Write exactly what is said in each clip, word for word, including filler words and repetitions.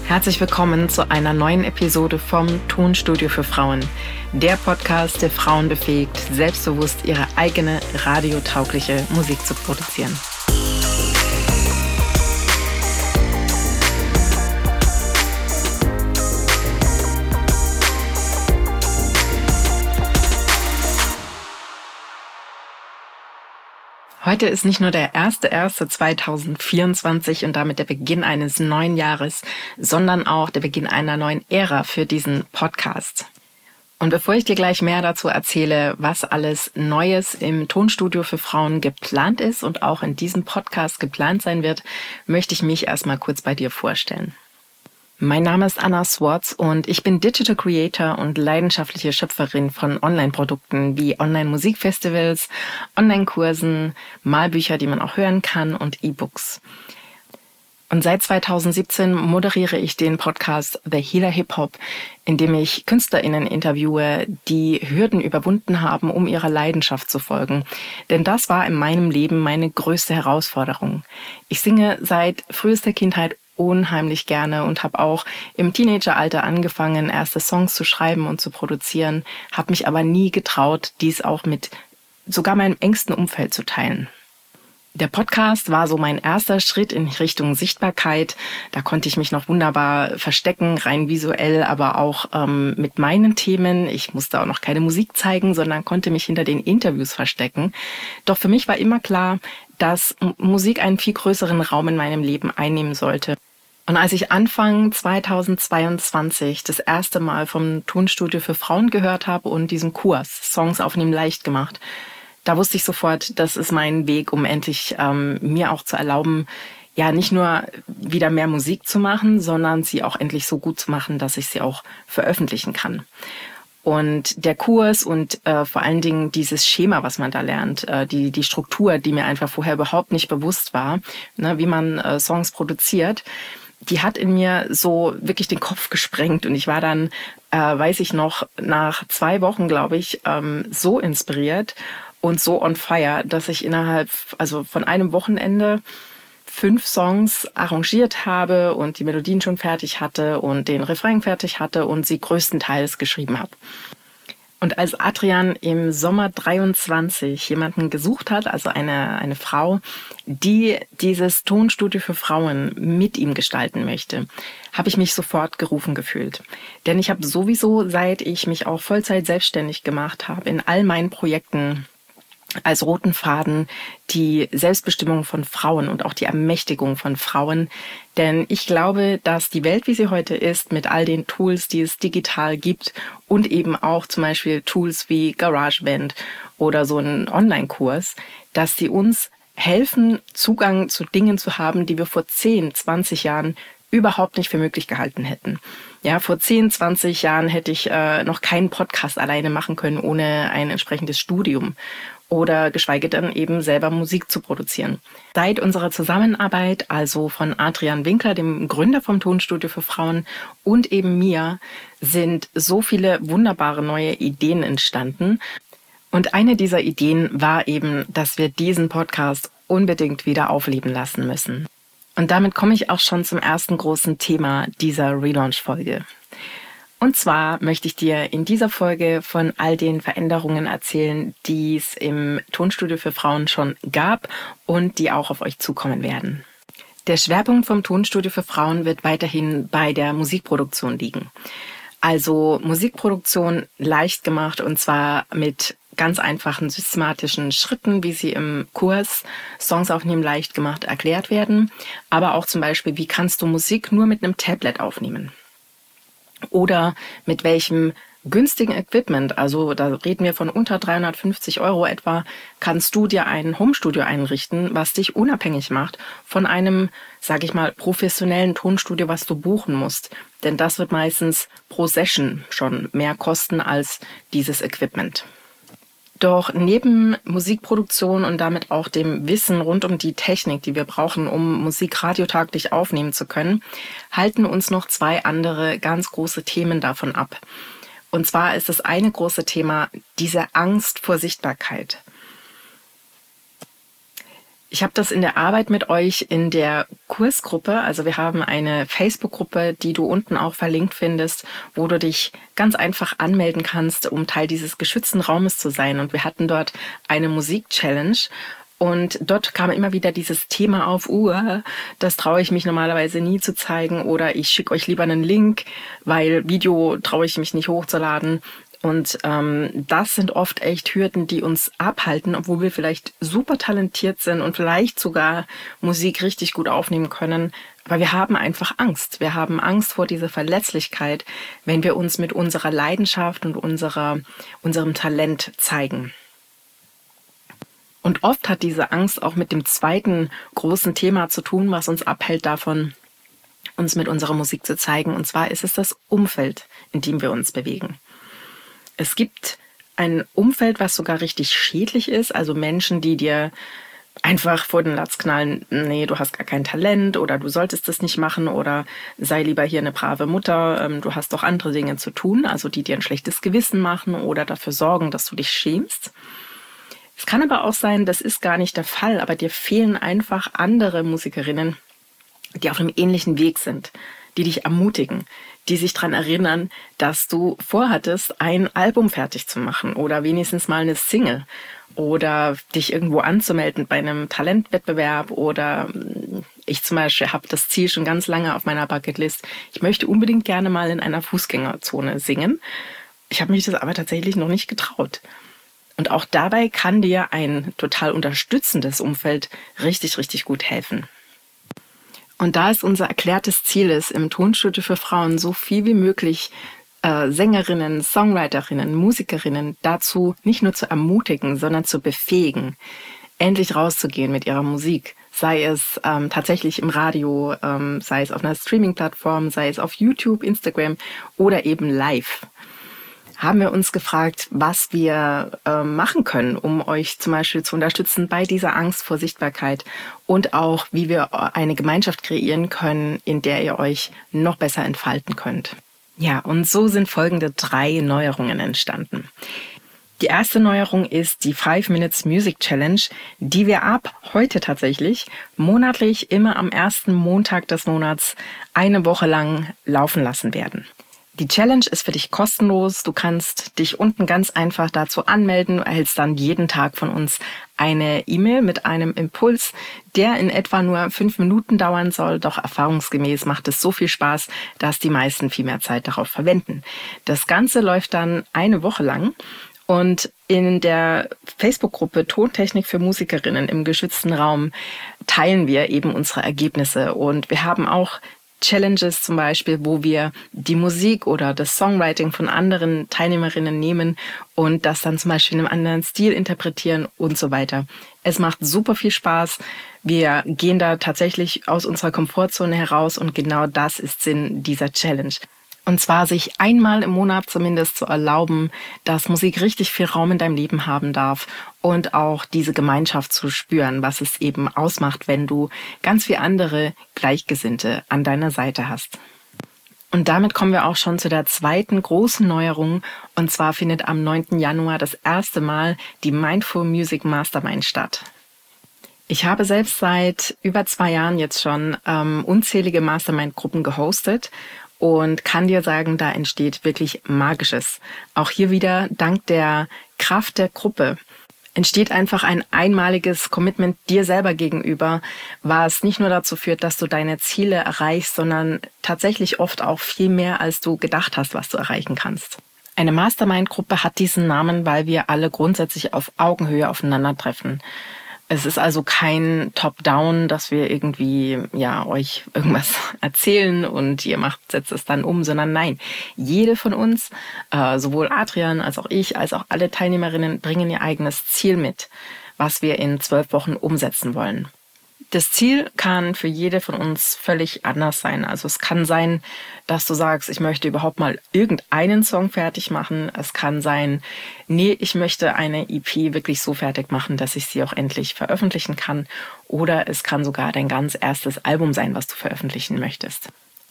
Herzlich willkommen zu einer neuen Episode vom Tonstudio für Frauen. Der Podcast, der Frauen befähigt, selbstbewusst ihre eigene radiotaugliche Musik zu produzieren. Heute ist nicht nur der erste erste zweitausendvierundzwanzig und damit der Beginn eines neuen Jahres, sondern auch der Beginn einer neuen Ära für diesen Podcast. Und bevor ich dir gleich mehr dazu erzähle, was alles Neues im Tonstudio für Frauen geplant ist und auch in diesem Podcast geplant sein wird, möchte ich mich erstmal kurz bei dir vorstellen. Mein Name ist Anna Swartz und ich bin Digital Creator und leidenschaftliche Schöpferin von Online-Produkten wie Online-Musikfestivals, Online-Kursen, Malbücher, die man auch hören kann und E-Books. Und seit zweitausendsiebzehn moderiere ich den Podcast The Healer Hip Hop, in dem ich KünstlerInnen interviewe, die Hürden überwunden haben, um ihrer Leidenschaft zu folgen. Denn das war in meinem Leben meine größte Herausforderung. Ich singe seit frühester Kindheit unheimlich gerne und habe auch im Teenageralter angefangen, erste Songs zu schreiben und zu produzieren, habe mich aber nie getraut, dies auch mit sogar meinem engsten Umfeld zu teilen. Der Podcast war so mein erster Schritt in Richtung Sichtbarkeit. Da konnte ich mich noch wunderbar verstecken, rein visuell, aber auch ähm, mit meinen Themen. Ich musste auch noch keine Musik zeigen, sondern konnte mich hinter den Interviews verstecken. Doch für mich war immer klar, dass Musik einen viel größeren Raum in meinem Leben einnehmen sollte. Und als ich Anfang zweitausendzweiundzwanzig das erste Mal vom Tonstudio für Frauen gehört habe und diesen Kurs Songs aufnehmen leicht gemacht, da wusste ich sofort, das ist mein Weg, um endlich ähm, mir auch zu erlauben, ja nicht nur wieder mehr Musik zu machen, sondern sie auch endlich so gut zu machen, dass ich sie auch veröffentlichen kann. Und der Kurs und äh, vor allen Dingen dieses Schema, was man da lernt, äh, die die Struktur, die mir einfach vorher überhaupt nicht bewusst war, ne, wie man äh, Songs produziert, die hat in mir so wirklich den Kopf gesprengt. Und ich war dann, äh, weiß ich noch, nach zwei Wochen, glaube ich, ähm, so inspiriert und so on fire, dass ich innerhalb, also von einem Wochenende fünf Songs arrangiert habe und die Melodien schon fertig hatte und den Refrain fertig hatte und sie größtenteils geschrieben habe. Und als Adrian im Sommer dreiundzwanzig jemanden gesucht hat, also eine, eine Frau, die dieses Tonstudio für Frauen mit ihm gestalten möchte, habe ich mich sofort gerufen gefühlt. Denn ich habe sowieso, seit ich mich auch Vollzeit selbstständig gemacht habe, in all meinen Projekten als roten Faden die Selbstbestimmung von Frauen und auch die Ermächtigung von Frauen. Denn ich glaube, dass die Welt, wie sie heute ist, mit all den Tools, die es digital gibt und eben auch zum Beispiel Tools wie GarageBand oder so ein Online-Kurs, dass die uns helfen, Zugang zu Dingen zu haben, die wir vor zehn, zwanzig Jahren überhaupt nicht für möglich gehalten hätten. Ja, vor zehn, zwanzig Jahren hätte ich äh, noch keinen Podcast alleine machen können, ohne ein entsprechendes Studium oder geschweige denn eben selber Musik zu produzieren. Seit unserer Zusammenarbeit, also von Adrian Winkler, dem Gründer vom Tonstudio für Frauen, und eben mir, sind so viele wunderbare neue Ideen entstanden. Und eine dieser Ideen war eben, dass wir diesen Podcast unbedingt wieder aufleben lassen müssen. Und damit komme ich auch schon zum ersten großen Thema dieser Relaunch-Folge. Und zwar möchte ich dir in dieser Folge von all den Veränderungen erzählen, die es im Tonstudio für Frauen schon gab und die auch auf euch zukommen werden. Der Schwerpunkt vom Tonstudio für Frauen wird weiterhin bei der Musikproduktion liegen. Also Musikproduktion leicht gemacht und zwar mit ganz einfachen systematischen Schritten, wie sie im Kurs Songs aufnehmen leicht gemacht erklärt werden. Aber auch zum Beispiel, wie kannst du Musik nur mit einem Tablet aufnehmen? Oder mit welchem günstigen Equipment, also da reden wir von unter dreihundertfünfzig Euro etwa, kannst du dir ein Homestudio einrichten, was dich unabhängig macht von einem, sage ich mal, professionellen Tonstudio, was du buchen musst. Denn das wird meistens pro Session schon mehr kosten als dieses Equipment. Doch neben Musikproduktion und damit auch dem Wissen rund um die Technik, die wir brauchen, um Musik radiotaglich aufnehmen zu können, halten uns noch zwei andere ganz große Themen davon ab. Und zwar ist das eine große Thema diese Angst vor Sichtbarkeit. Ich habe das in der Arbeit mit euch in der Kursgruppe, also wir haben eine Facebook-Gruppe, die du unten auch verlinkt findest, wo du dich ganz einfach anmelden kannst, um Teil dieses geschützten Raumes zu sein. Und wir hatten dort eine Musik-Challenge. Und dort kam immer wieder dieses Thema auf, uh, das traue ich mich normalerweise nie zu zeigen oder ich schicke euch lieber einen Link, weil Video traue ich mich nicht hochzuladen. Und ähm, das sind oft echt Hürden, die uns abhalten, obwohl wir vielleicht super talentiert sind und vielleicht sogar Musik richtig gut aufnehmen können. Aber wir haben einfach Angst. Wir haben Angst vor dieser Verletzlichkeit, wenn wir uns mit unserer Leidenschaft und unserer, unserem Talent zeigen. Und oft hat diese Angst auch mit dem zweiten großen Thema zu tun, was uns abhält davon, uns mit unserer Musik zu zeigen. Und zwar ist es das Umfeld, in dem wir uns bewegen. Es gibt ein Umfeld, was sogar richtig schädlich ist, also Menschen, die dir einfach vor den Latz knallen, nee, du hast gar kein Talent oder du solltest das nicht machen oder sei lieber hier eine brave Mutter, du hast doch andere Dinge zu tun, also die dir ein schlechtes Gewissen machen oder dafür sorgen, dass du dich schämst. Es kann aber auch sein, das ist gar nicht der Fall, aber dir fehlen einfach andere Musikerinnen, die auf einem ähnlichen Weg sind, die dich ermutigen, die sich daran erinnern, dass du vorhattest, ein Album fertig zu machen oder wenigstens mal eine Single oder dich irgendwo anzumelden bei einem Talentwettbewerb oder ich zum Beispiel habe das Ziel schon ganz lange auf meiner Bucketlist. Ich möchte unbedingt gerne mal in einer Fußgängerzone singen. Ich habe mich das aber tatsächlich noch nicht getraut. Und auch dabei kann dir ein total unterstützendes Umfeld richtig, richtig gut helfen. Und da es unser erklärtes Ziel ist, im Tonstudio für Frauen so viel wie möglich äh, Sängerinnen, Songwriterinnen, Musikerinnen dazu nicht nur zu ermutigen, sondern zu befähigen, endlich rauszugehen mit ihrer Musik. Sei es ähm, tatsächlich im Radio, ähm, sei es auf einer Streaming-Plattform, sei es auf YouTube, Instagram oder eben live. Haben wir uns gefragt, was wir äh, machen können, um euch zum Beispiel zu unterstützen bei dieser Angst vor Sichtbarkeit und auch, wie wir eine Gemeinschaft kreieren können, in der ihr euch noch besser entfalten könnt. Ja, und so sind folgende drei Neuerungen entstanden. Die erste Neuerung ist die Five Minutes Music Challenge, die wir ab heute tatsächlich monatlich immer am ersten Montag des Monats eine Woche lang laufen lassen werden. Die Challenge ist für dich kostenlos. Du kannst dich unten ganz einfach dazu anmelden. Du erhältst dann jeden Tag von uns eine E-Mail mit einem Impuls, der in etwa nur fünf Minuten dauern soll. Doch erfahrungsgemäß macht es so viel Spaß, dass die meisten viel mehr Zeit darauf verwenden. Das Ganze läuft dann eine Woche lang. Und in der Facebook-Gruppe Tontechnik für Musikerinnen im geschützten Raum teilen wir eben unsere Ergebnisse. Und wir haben auch Challenges zum Beispiel, wo wir die Musik oder das Songwriting von anderen Teilnehmerinnen nehmen und das dann zum Beispiel in einem anderen Stil interpretieren und so weiter. Es macht super viel Spaß. Wir gehen da tatsächlich aus unserer Komfortzone heraus und genau das ist Sinn dieser Challenge. Und zwar sich einmal im Monat zumindest zu erlauben, dass Musik richtig viel Raum in deinem Leben haben darf und auch diese Gemeinschaft zu spüren, was es eben ausmacht, wenn du ganz viele andere Gleichgesinnte an deiner Seite hast. Und damit kommen wir auch schon zu der zweiten großen Neuerung. Und zwar findet am neunten Januar das erste Mal die Mindful Music Mastermind statt. Ich habe selbst seit über zwei Jahren jetzt schon ähm, unzählige Mastermind-Gruppen gehostet und kann dir sagen, da entsteht wirklich Magisches. Auch hier wieder dank der Kraft der Gruppe entsteht einfach ein einmaliges Commitment dir selber gegenüber, was nicht nur dazu führt, dass du deine Ziele erreichst, sondern tatsächlich oft auch viel mehr, als du gedacht hast, was du erreichen kannst. Eine Mastermind-Gruppe hat diesen Namen, weil wir alle grundsätzlich auf Augenhöhe aufeinandertreffen. Es ist also kein Top-Down, dass wir irgendwie ja euch irgendwas erzählen und ihr macht, setzt es dann um, sondern nein, jede von uns, äh, sowohl Adrian als auch ich, als auch alle Teilnehmerinnen bringen ihr eigenes Ziel mit, was wir in zwölf Wochen umsetzen wollen. Das Ziel kann für jede von uns völlig anders sein. Also es kann sein, dass du sagst, ich möchte überhaupt mal irgendeinen Song fertig machen. Es kann sein, nee, ich möchte eine E P wirklich so fertig machen, dass ich sie auch endlich veröffentlichen kann. Oder es kann sogar dein ganz erstes Album sein, was du veröffentlichen möchtest.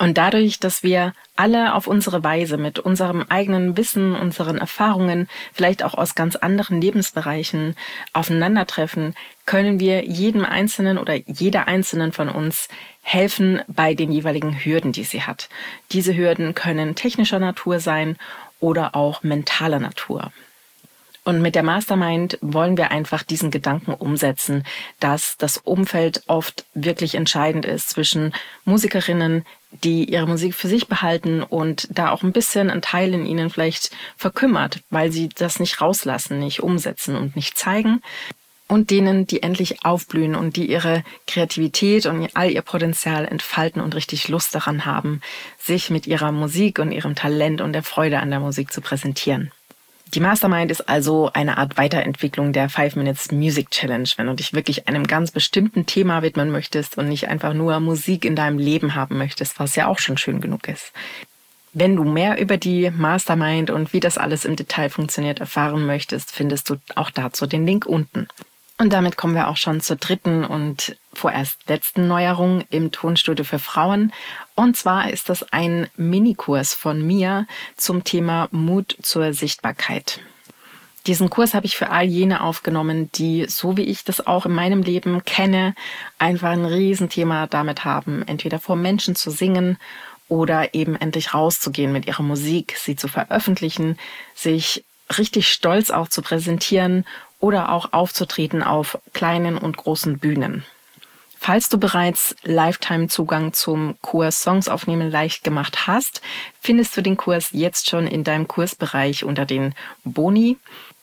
Und dadurch, dass wir alle auf unsere Weise mit unserem eigenen Wissen, unseren Erfahrungen, vielleicht auch aus ganz anderen Lebensbereichen aufeinandertreffen, können wir jedem Einzelnen oder jeder Einzelnen von uns helfen bei den jeweiligen Hürden, die sie hat. Diese Hürden können technischer Natur sein oder auch mentaler Natur. Und mit der Mastermind wollen wir einfach diesen Gedanken umsetzen, dass das Umfeld oft wirklich entscheidend ist zwischen Musikerinnen, die ihre Musik für sich behalten und da auch ein bisschen ein Teil in ihnen vielleicht verkümmert, weil sie das nicht rauslassen, nicht umsetzen und nicht zeigen, und denen, die endlich aufblühen und die ihre Kreativität und all ihr Potenzial entfalten und richtig Lust daran haben, sich mit ihrer Musik und ihrem Talent und der Freude an der Musik zu präsentieren. Die Mastermind ist also eine Art Weiterentwicklung der Five Minutes Music Challenge, wenn du dich wirklich einem ganz bestimmten Thema widmen möchtest und nicht einfach nur Musik in deinem Leben haben möchtest, was ja auch schon schön genug ist. Wenn du mehr über die Mastermind und wie das alles im Detail funktioniert erfahren möchtest, findest du auch dazu den Link unten. Und damit kommen wir auch schon zur dritten und vorerst letzten Neuerung im Tonstudio für Frauen. Und zwar ist das ein Minikurs von mir zum Thema Mut zur Sichtbarkeit. Diesen Kurs habe ich für all jene aufgenommen, die, so wie ich das auch in meinem Leben kenne, einfach ein Riesenthema damit haben, entweder vor Menschen zu singen oder eben endlich rauszugehen mit ihrer Musik, sie zu veröffentlichen, sich richtig stolz auch zu präsentieren oder auch aufzutreten auf kleinen und großen Bühnen. Falls du bereits Lifetime-Zugang zum Kurs Songs aufnehmen leicht gemacht hast, findest du den Kurs jetzt schon in deinem Kursbereich unter den Boni.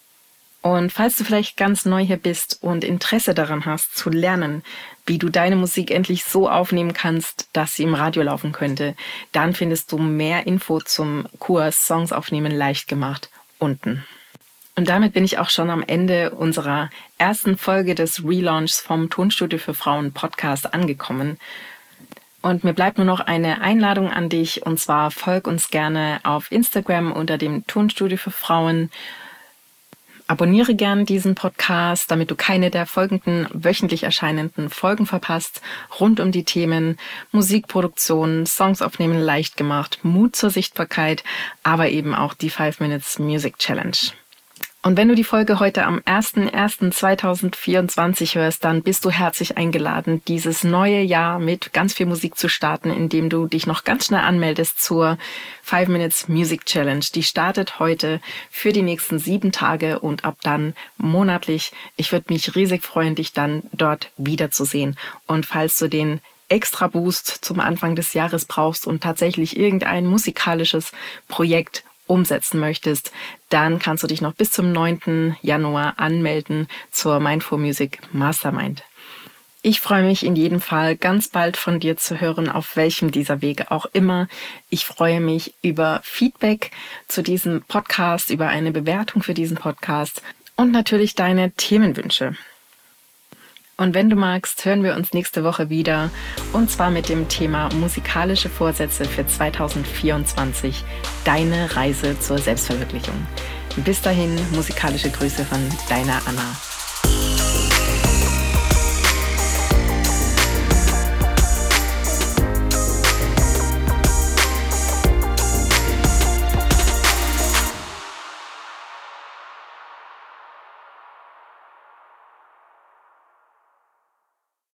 Und falls du vielleicht ganz neu hier bist und Interesse daran hast, zu lernen, wie du deine Musik endlich so aufnehmen kannst, dass sie im Radio laufen könnte, dann findest du mehr Info zum Kurs Songs aufnehmen leicht gemacht unten. Und damit bin ich auch schon am Ende unserer ersten Folge des Relaunchs vom Tonstudio für Frauen Podcast angekommen. Und mir bleibt nur noch eine Einladung an dich, und zwar folg uns gerne auf Instagram unter dem Tonstudio für Frauen. Abonniere gern diesen Podcast, damit du keine der folgenden wöchentlich erscheinenden Folgen verpasst, rund um die Themen Musikproduktion, Songs aufnehmen leicht gemacht, Mut zur Sichtbarkeit, aber eben auch die Five Minutes Music Challenge. Und wenn du die Folge heute am erster erster zweitausendvierundzwanzig hörst, dann bist du herzlich eingeladen, dieses neue Jahr mit ganz viel Musik zu starten, indem du dich noch ganz schnell anmeldest zur Five Minutes Music Challenge. Die startet heute für die nächsten sieben Tage und ab dann monatlich. Ich würde mich riesig freuen, dich dann dort wiederzusehen. Und falls du den extra Boost zum Anfang des Jahres brauchst und tatsächlich irgendein musikalisches Projekt umsetzen möchtest, dann kannst du dich noch bis zum neunten Januar anmelden zur Mindful Music Mastermind. Ich freue mich in jedem Fall ganz bald von dir zu hören, auf welchem dieser Wege auch immer. Ich freue mich über Feedback zu diesem Podcast, über eine Bewertung für diesen Podcast und natürlich deine Themenwünsche. Und wenn du magst, hören wir uns nächste Woche wieder, und zwar mit dem Thema musikalische Vorsätze für zweitausendvierundzwanzig, deine Reise zur Selbstverwirklichung. Bis dahin, musikalische Grüße von deiner Anna.